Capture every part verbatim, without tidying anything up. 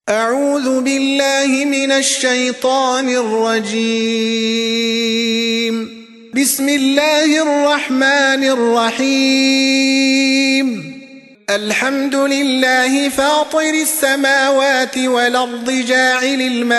أعوذ بالله من الشيطان الرجيم. بسم الله الرحمن الرحيم. الحمد لله فاطر السماوات والأرض جاعل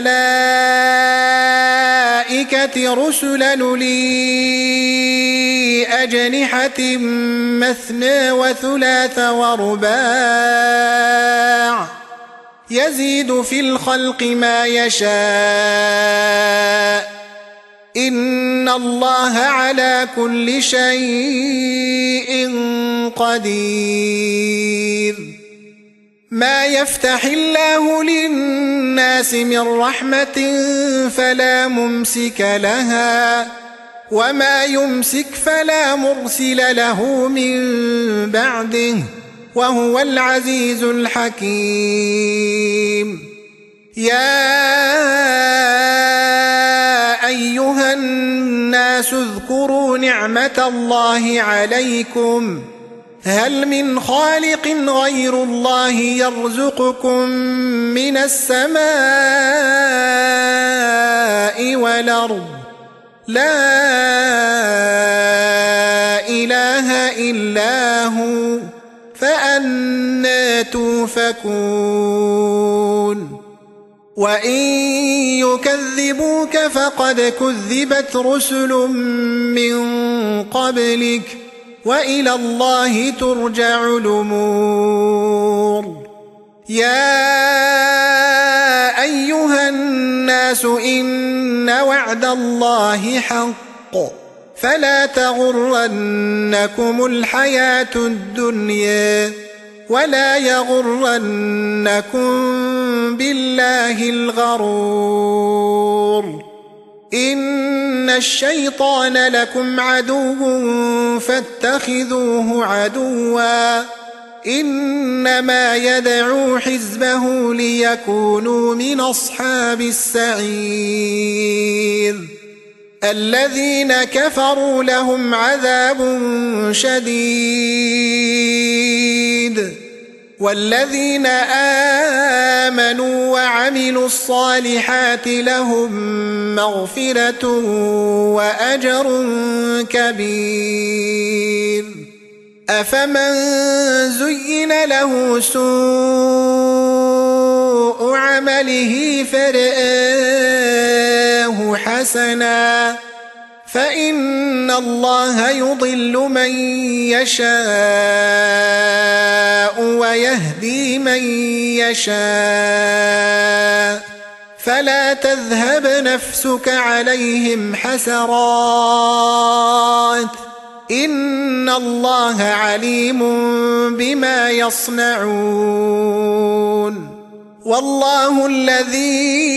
الملائكة رسلا أولي أجنحة مثنى وثلاث ورباع يزيد في الخلق ما يشاء إن الله على كل شيء قدير. ما يفتح الله للناس من رحمة فلا ممسك لها وما يمسك فلا مرسل له من بعده وهو العزيز الحكيم. يا أيها الناس اذكروا نعمة الله عليكم هل من خالق غير الله يرزقكم من السماء والأرض لا إله إلا هو فأنى توفكون. وإن يكذبوك فقد كذبت رسل من قبلك وإلى الله ترجع الأمور. يا أيها الناس إن وعد الله حق فلا تغرنكم الحياة الدنيا ولا يغرنكم بالله الغرور. إن الشيطان لكم عدو فاتخذوه عدوا إنما يدعو حزبه ليكونوا من أصحاب السعير. الذين كفروا لهم عذاب شديد والذين آمنوا وعملوا الصالحات لهم مغفرة وأجر كبير. أفمن زين له سوء عمله فرآه حسنا فإن الله يضل من يشاء ويهدي من يشاء فلا تذهب نفسك عليهم حسرات إن الله عليم بما يصنعون. والله الذي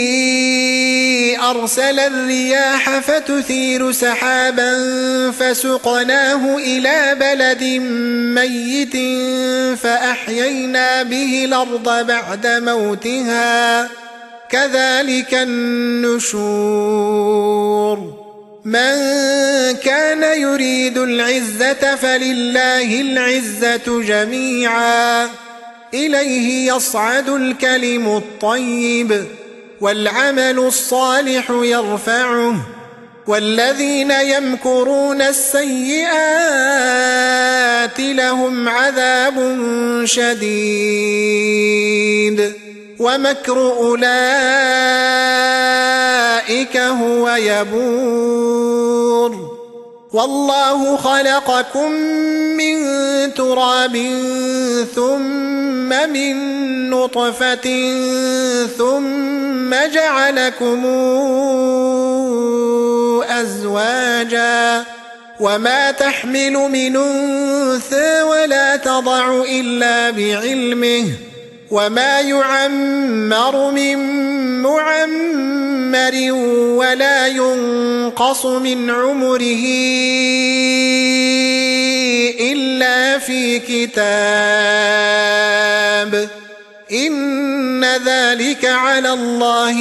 أرسل الرياح فتثير سحابا فسقناه إلى بلد ميت فأحيينا به الأرض بعد موتها كذلك النشور. من كان يريد العزة فلله العزة جميعا إليه يصعد الكلم الطيب والعمل الصالح يرفعه والذين يمكرون السيئات لهم عذاب شديد ومكر أولئك هو يبور. والله خلقكم من تراب ثم من نطفة ثم جعلكم أزواجا وما تحمل من أنثى ولا تضع إلا بعلمه وما يعمر من معمر ولا ينقص من عمره إلا في كتاب إن ذلك على الله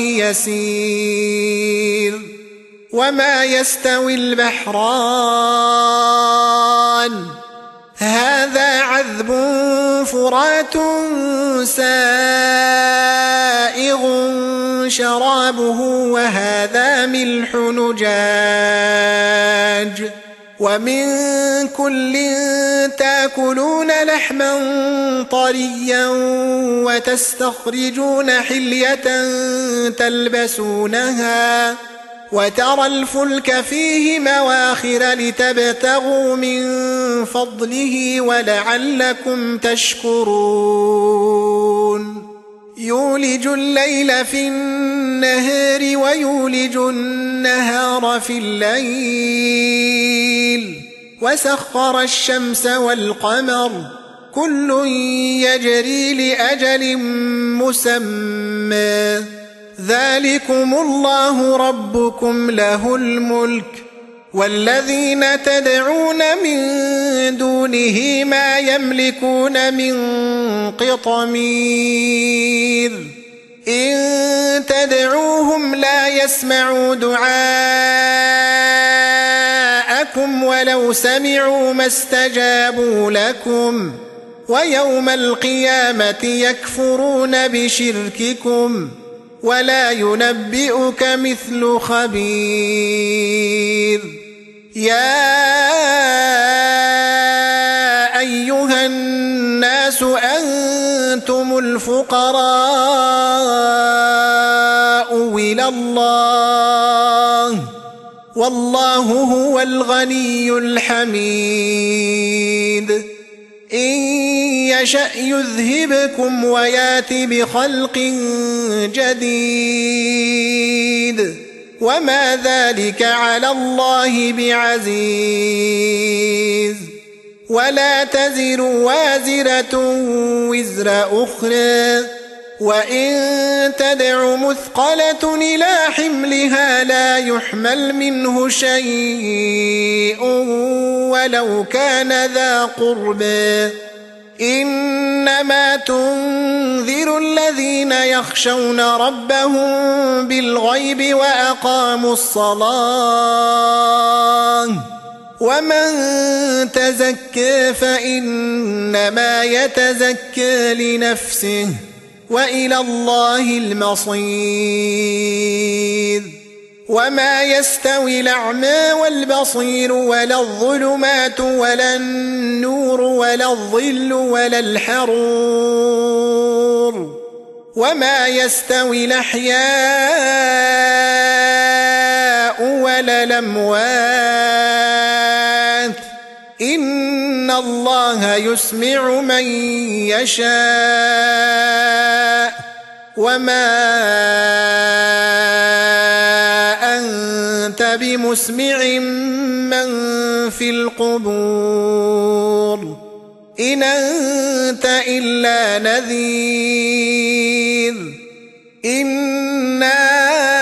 يسير. وما يستوي البحران هذا عذب فرات سائغ شرابه وهذا ملح نجاج ومن كل تاكلون لحما طريا وتستخرجون حلية تلبسونها وترى الفلك فيه مواخر لتبتغوا من فضله ولعلكم تشكرون يولج الليل في النهار ويولج النهار في الليل وسخر الشمس والقمر كل يجري لأجل مسمى ذلكم الله ربكم له الملك والذين تدعون من دونه ما يملكون من قطمير إن تدعوهم لا يسمعوا دعاءكم ولو سمعوا ما استجابوا لكم ويوم القيامة يكفرون بشرككم ولا ينبئك مثل خبير يا أيها الناس أنتم الفقراء إلى الله والله هو الغني الحميد إن يشأ يذهبكم ويات بخلق جديد وما ذلك على الله بعزيز ولا تزر وازرة وزر أخرى وإن تدع مثقلة إلى حملها لا يحمل منه شيء ولو كان ذا قربى إنما تنذر الذين يخشون ربهم بالغيب وأقاموا الصلاة ومن تزكى فإنما يتزكى لنفسه وإلى الله المصير وما يستوي الأعمى والبصير ولا الظلمات ولا النور ولا الظل ولا الحرور وما يستوي الأحياء ولا الأموات إن الله يسمع من يشاء وما أنت بمسمع من في القبور إن أنت إلا نذير إنا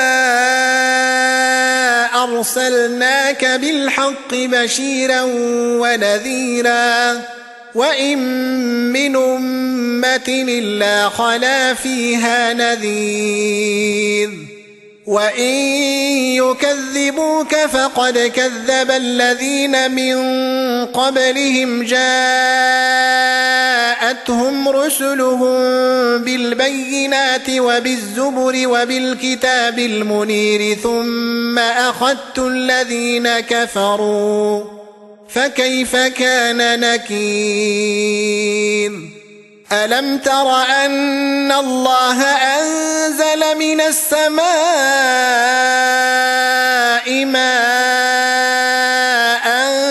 أرسلناك بالحق بشيرا ونذيرا وإن من أمة إلا خلا فيها نذير وإن يكذبوك فقد كذب الذين من قبلهم جاءتهم رسلهم بالبينات وبالزبر وبالكتاب المنير ثم أخذت الذين كفروا فكيف كان نكير ألم تر أن الله أنزل من السماء ماء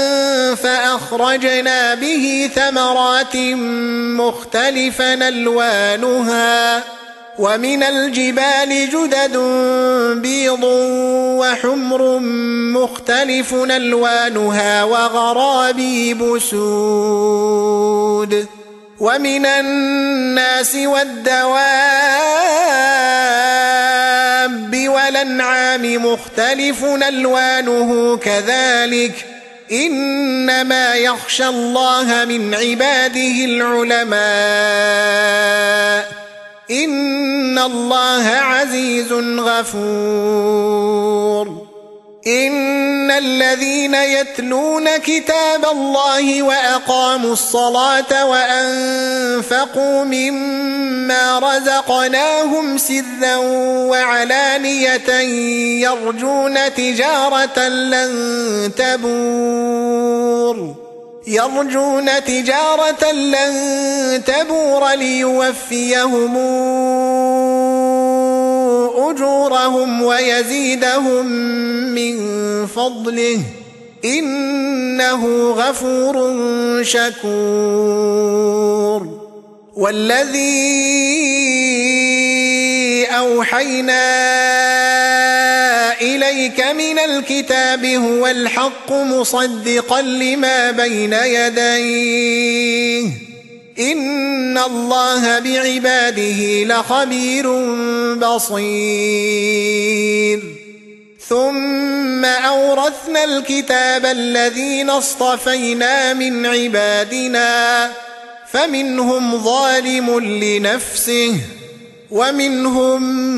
فأخرجنا به ثمرات مختلفا ألوانها ومن الجبال جدد بيض وحمر مختلف ألوانها وغرابيب سود ومن الناس والدواب والأنعام مختلف ألوانه كذلك إنما يخشى الله من عباده العلماء إن الله عزيز غفور إن الذين يتلون كتاب الله وأقاموا الصلاة وأنفقوا مما رزقناهم سرا وعلانية يرجون تجارة لن تبور يرجون تجارة لن تبور ليوفيهم أجورهم ويزيدهم من فضله إنه غفور شكور والذي أوحينا إليك من الكتاب هو الحق مصدقا لما بين يديه إن الله بعباده لخبير بصير ثم أورثنا الكتاب الذين اصطفينا من عبادنا فمنهم ظالم لنفسه ومنهم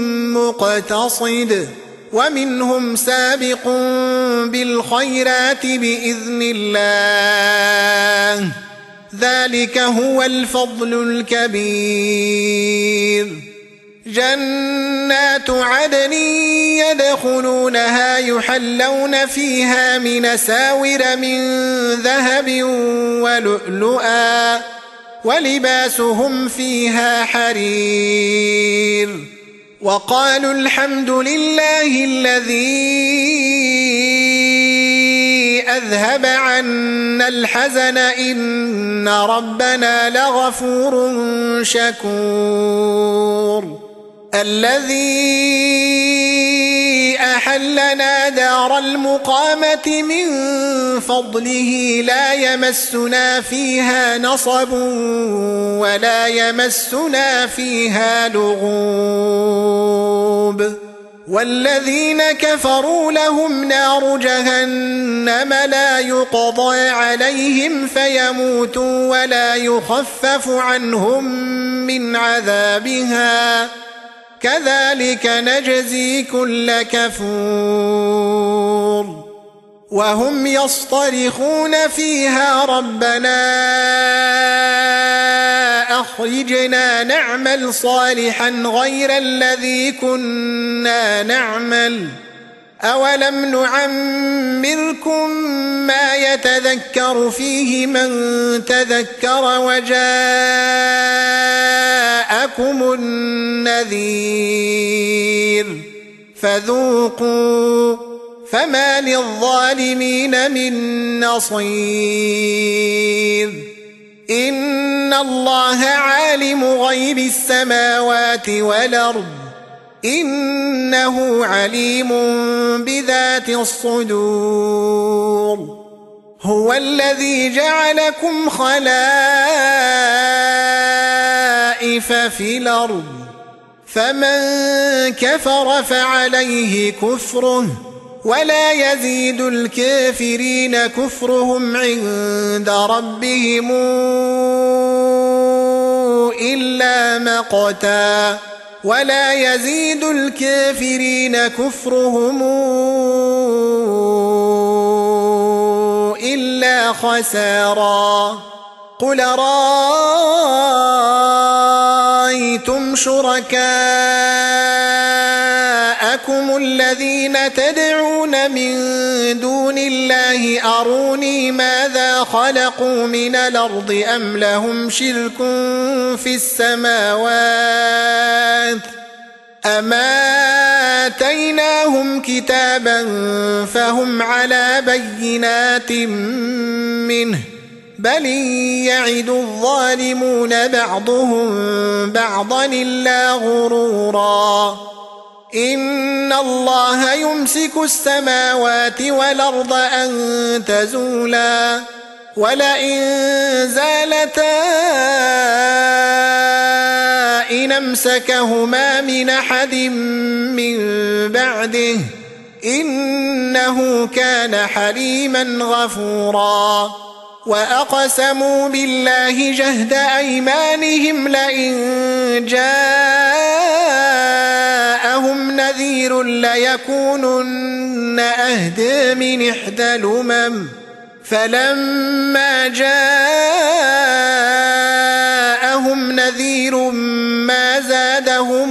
مقتصد ومنهم سابق بالخيرات بإذن الله ذلك هو الفضل الكبير جنات عدن يدخلونها يحلون فيها من ساور من ذهب ولؤلؤا ولباسهم فيها حرير وقالوا الحمد لله الذي أذهب عنا الحزن إن ربنا لغفور شكور الذي أحلنا دار المقامة من فضله لا يمسنا فيها نصب ولا يمسنا فيها لغوب والذين كفروا لهم نار جهنم لا يقضى عليهم فيموتوا ولا يخفف عنهم من عذابها كذلك نجزي كل كفور وهم يصطرخون فيها ربنا أخرجنا نعمل صالحا غير الذي كنا نعمل أولم نعمركم ما يتذكر فيه من تذكر وجاءكم النذير فذوقوا فما للظالمين من نصير إن الله عالم غيب السماوات والأرض إنه عليم بذات الصدور هو الذي جعلكم خلائف في الأرض فمن كفر فعليه كفره ولا يزيد الكافرين كفرهم عند ربهم إلا مقتا ولا يزيد الكافرين كفرهم إلا خسارا قل رأيتم شركاءكم الذين تدعون من دون الله أروني ماذا خلقوا من الأرض أم لهم شرك في السماوات أما آتيناهم كتابا فهم على بينات منه بل يعد الظالمون بعضهم بعضا إلا غرورا إن الله يمسك السماوات والأرض أن تزولا ولئن زالتا إن أمسكهما من أحد من بعده إنه كان حليما غفورا وأقسموا بالله جهد أيمانهم لئن جاءهم نذير نذير ليكونن أهدى من إحدى الأمم فلما جاءهم نذير ما زادهم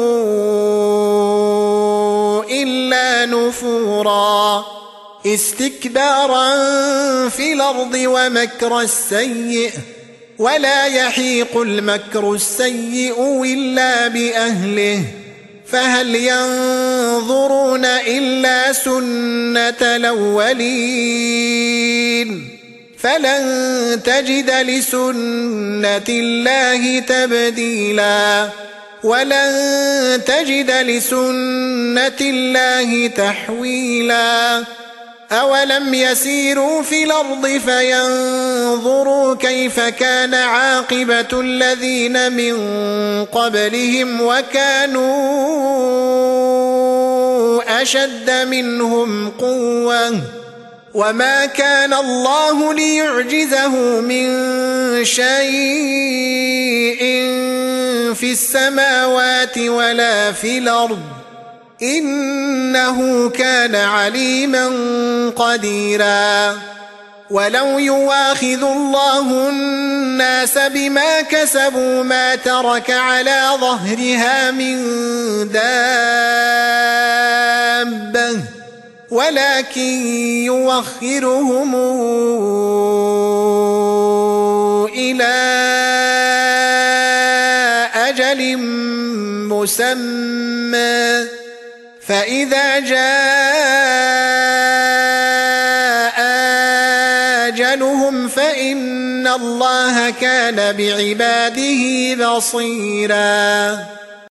إلا نفورا استكبارا في الأرض ومكر السيء ولا يحيق المكر السيء إلا بأهله فهل ينظرون إلا سنة الأولين فلن تجد لسنة الله تبديلا ولن تجد لسنة الله تحويلا أولم يسيروا في الأرض فينظروا كيف كان عاقبة الذين من قبلهم وكانوا أشد منهم قوة وما كان الله ليعجزه من شيء في السماوات ولا في الأرض إنه كان عليما قديرا ولو يواخذ الله الناس بما كسبوا ما ترك على ظهرها من دابة ولكن يوخرهم إلى أجل مسمى فإذا جاء أجلهم فإن الله كان بعباده بصيراً